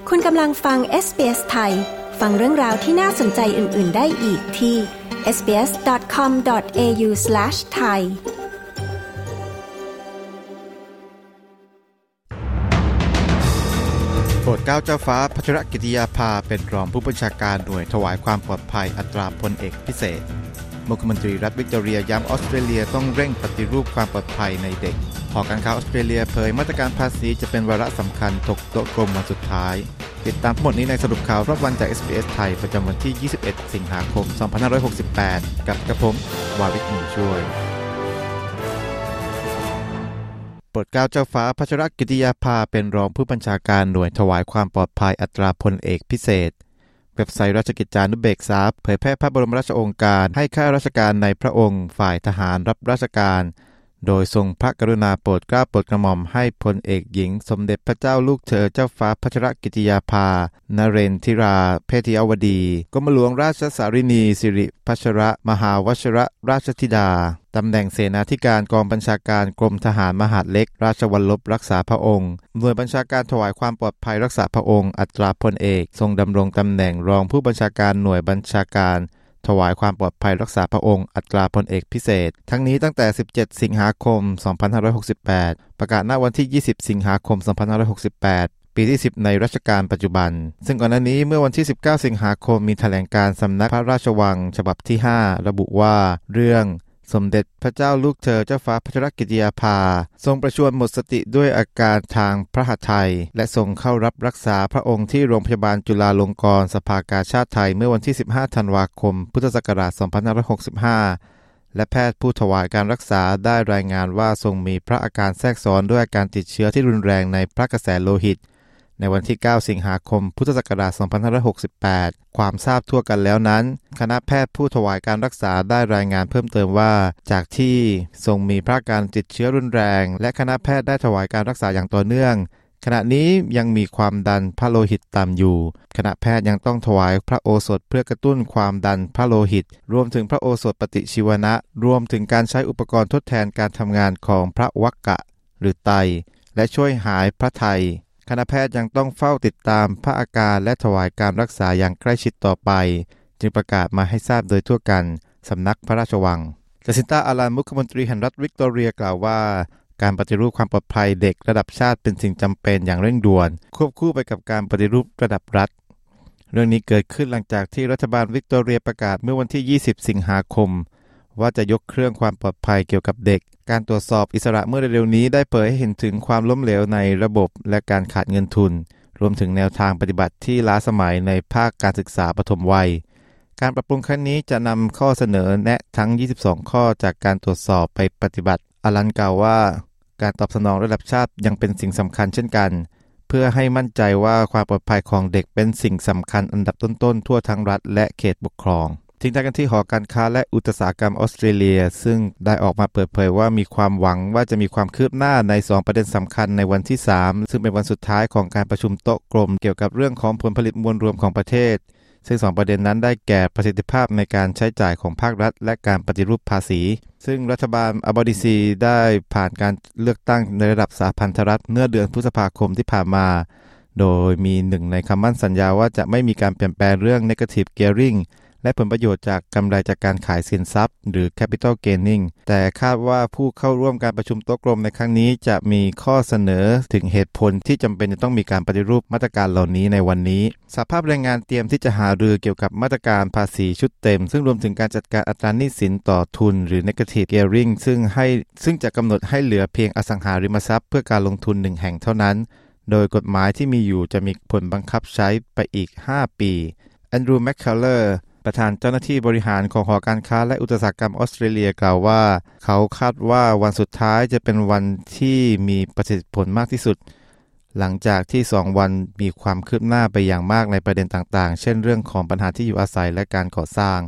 คุณกำลังฟัง SBS ไทยฟังเรื่องราวที่น่าสนใจอื่นๆได้อีกที่ sbs.com.au/thai โปรดเกล้าเจ้าฟ้าพัชรกิติยาภาเป็นรองผู้บัญชาการหน่วยถวายความปลอดภัยอัตราพลเอกพิเศษมุขมนตรีรัฐวิกตอเรียย้ำออสเตรเลียต้องเร่งปฏิรูปความปลอดภัยในเด็กหอการค้าออสเตรเลียเผยมาตรการภาษีจะเป็นวาระสำคัญถกโต๊ะกลมวันสุดท้ายติดตามทั้งหมดนี้ในสรุปข่าวรอบวันจาก SBS ไทยประจำวันที่ 21 สิงหาคม 2568 กับกระผมวาวิทย์หมุนช่วยโปรดเกล้าเจ้าฟ้าพัชรกิติยาภาเป็นรองผู้บัญชาการหน่วยถวายความปลอดภัยอัตราพลเอกพิเศษเว็บไซต์ราชกิจจานุเบกษาเผยแพร่พระบรมราชโองการให้ข้าราชการในพระองค์ฝ่ายทหารรับราชการโดยทรงพระกรุณาโปรดเกล้าโปรดกระหม่อมให้พลเอกหญิงสมเด็จพระเจ้าลูกเธอเจ้าฟ้าพัชรกิติยาภานเรนทิราเพทิยวดีกรมหลวงราชสารินีสิริพัชรมหาวชรราชธิดาตำแหน่งเสนาธิการกองบัญชาการกรมทหารมหาดเล็กราชวัลลบรักษาพระองค์หน่วยบัญชาการถวายความปลอดภัยรักษาพระองค์อัตราพลเอกทรงดำรงตำแหน่งรองผู้บัญชาการหน่วยบัญชาการถวายความปลอดภัยรักษาพระองค์อัตราพลเอกพิเศษทั้งนี้ตั้งแต่17สิงหาคม2568ประกาศณวันที่20สิงหาคม2568ปีที่10ในรัชกาลปัจจุบันซึ่งก่อนหน้านี้เมื่อวันที่19สิงหาคมมีแถลงการสำนักพระราชวังฉบับที่5ระบุว่าเรื่องสมเด็จพระเจ้าลูกเธอเจ้าฟ้าพัชรกิติยาภาทรงประชวรหมดสติด้วยอาการทางพระหัตถ์ไทยและทรงเข้ารับรักษาพระองค์ที่โรงพยาบาลจุฬาลงกรณ์สภากาชาดไทยเมื่อวันที่15ธันวาคมพุทธศักราช2565และแพทย์ผู้ถวายการรักษาได้รายงานว่าทรงมีพระอาการแทรกซ้อนด้วยอาการติดเชื้อที่รุนแรงในพระกระแสโลหิตในวันที่9สิงหาคมพุทธศักราช2568ความทราบทั่วกันแล้วนั้นคณะแพทย์ผู้ถวายการรักษาได้รายงานเพิ่มเติมว่าจากที่ทรงมีพระอาการติดเชื้อรุนแรงและคณะแพทย์ได้ถวายการรักษาอย่างต่อเนื่องขณะนี้ยังมีความดันพระโลหิตต่ำอยู่คณะแพทย์ยังต้องถวายพระโอสถเพื่อกระตุ้นความดันพระโลหิตรวมถึงพระโอสถปฏิชีวนะรวมถึงการใช้อุปกรณ์ทดแทนการทำงานของพระวักกะหรือไตและช่วยหายพระทัยคณะแพทย์ยังต้องเฝ้าติดตามพระอาการและถวายการรักษาอย่างใกล้ชิดต่อไปจึงประกาศมาให้ทราบโดยทั่วกันสำนักพระราชวังจัสินตาอาลันมุขมนตรีแห่งรัฐวิกตอเรียกล่าวว่าการปฏิรูปความปลอดภัยเด็กระดับชาติเป็นสิ่งจำเป็นอย่างเร่งด่วนควบคู่ไปกับการปฏิรูประดับรัฐเรื่องนี้เกิดขึ้นหลังจากที่รัฐบาลวิกตอเรียประกาศเมื่อวันที่20สิงหาคมว่าจะยกเครื่องความปลอดภัยเกี่ยวกับเด็กการตรวจสอบอิสระเมื่อเร็วๆนี้ได้เผยให้เห็นถึงความล้มเหลวในระบบและการขาดเงินทุนรวมถึงแนวทางปฏิบัติที่ล้าสมัยในภาคการศึกษาปฐมวัยการปรับปรุงครั้งนี้จะนำข้อเสนอแนะทั้ง22ข้อจากการตรวจสอบไปปฏิบัติอลันกล่าวว่าการตอบสนองระดับชาติยังเป็นสิ่งสำคัญเช่นกันเพื่อให้มั่นใจว่าความปลอดภัยของเด็กเป็นสิ่งสำคัญอันดับต้นๆทั่วทั้งรัฐและเขตปกครองทิ้งท้ายกันที่หอการค้าและอุตสาหกรรมออสเตรเลียซึ่งได้ออกมาเปิดเผยว่ามีความหวังว่าจะมีความคืบหน้าใน2ประเด็นสำคัญในวันที่3ซึ่งเป็นวันสุดท้ายของการประชุมโต๊ะกลมเกี่ยวกับเรื่องของผลผลิตมวลรวมของประเทศซึ่ง2ประเด็นนั้นได้แก่ประสิทธิภาพในการใช้จ่ายของภาครัฐและการปฏิรูปภาษีซึ่งรัฐบาลอัลบานีซีได้ผ่านการเลือกตั้งในระดับสหพันธรัฐเมื่อเดือนพฤษภาคมที่ผ่านมาโดยมีหนึ่งในคำมั่นสัญญาว่าจะไม่มีการเปลี่ยนแปลงเรื่อง Negative Gearingและผลประโยชน์จากกำไรจากการขายสินทรัพย์หรือ Capital Gaining แต่คาดว่าผู้เข้าร่วมการประชุมโต๊ะกลมในครั้งนี้จะมีข้อเสนอถึงเหตุผลที่จำเป็นจะต้องมีการปฏิรูปมาตรการเหล่านี้ในวันนี้สหภาพแรงงานเตรียมที่จะหารือเกี่ยวกับมาตรการภาษีชุดเต็มซึ่งรวมถึงการจัดการอัตราหนี้สินต่อทุนหรือ Negative Gearing ซึ่งจะกำหนดให้เหลือเพียงอสังหาริมทรัพย์เพื่อการลงทุน1แห่งเท่านั้นโดยกฎหมายที่มีอยู่จะมีผลบังคับใช้ไปอีก5ปีแอนดรูว์ แมคคัลเลอร์ประธานเจ้าหน้าที่บริหารของหอการค้าและอุตสาหกรรมออสเตรเลียกล่าวว่าเขาคาดว่าวันสุดท้ายจะเป็นวันที่มีประสิทธิผลมากที่สุดหลังจากที่2วันมีความคืบหน้าไปอย่างมากในประเด็นต่างๆเช่นเรื่องของปัญหาที่อยู่อาศัยและการก่อสร้าง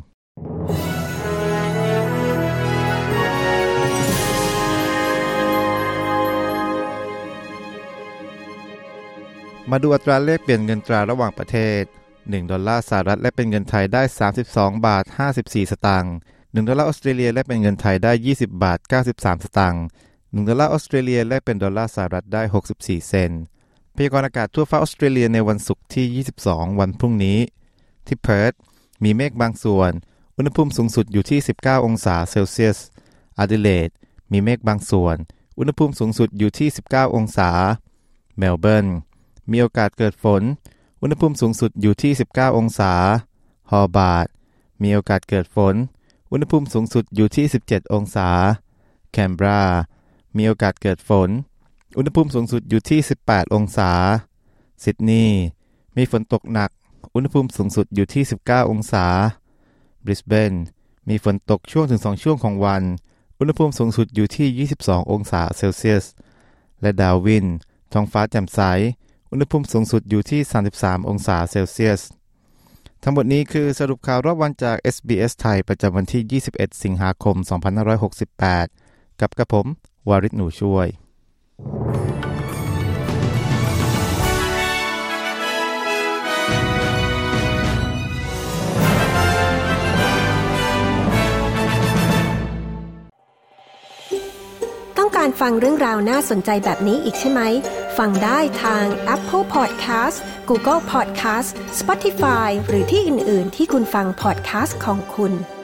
มาดูอัตราแลกเปลี่ยนเงินตราระหว่างประเทศ1ดอลลาร์สหรัฐและเป็นเงินไทยได้32บาท54สตางค์1ดอลลาร์ออสเตรเลียและเป็นเงินไทยได้20บาท93สตางค์1ดอลลาร์ออสเตรเลียและเป็นดอลลาร์สหรัฐได้64เซนต์พยากรณ์อากาศทั่วฟ้าออสเตรเลียในวันศุกร์ที่22วันพรุ่งนี้ที่เพิร์ธมีเมฆบางส่วนอุณหภูมิสูงสุดอยู่ที่19องศาเซลเซียสแอดิเลดมีเมฆบางส่วนอุณหภูมิสูงสุดอยู่ที่19องศาเมลเบิร์นมีโอกาสเกิดฝนอุณหภูมิสูงสุดอยู่ที่19องศาฮอบาร์ตมีโอกาสเกิดฝนอุณหภูมิสูงสุดอยู่ที่17องศาแคนเบรามีโอกาสเกิดฝนอุณหภูมิสูงสุดอยู่ที่18องศาซิดนีย์มีฝนตกหนักอุณหภูมิสูงสุดอยู่ที่19องศาบริสเบนมีฝนตกช่วงถึง2ช่วงของวันอุณหภูมิสูงสุดอยู่ที่22องศาเซลเซียสและดาร์วินท้องฟ้าแจ่มใสอุณหภูมิสูงสุดอยู่ที่33องศาเซลเซียสทั้งหมดนี้คือสรุปข่าวรอบวันจาก SBS ไทยประจำวันที่21สิงหาคม2568กับกระผมวาริศหนูช่วยต้องการฟังเรื่องราวน่าสนใจแบบนี้อีกใช่ไหมฟังได้ทาง Apple Podcast Google Podcast Spotify หรือที่อื่นๆที่คุณฟัง podcast ของคุณ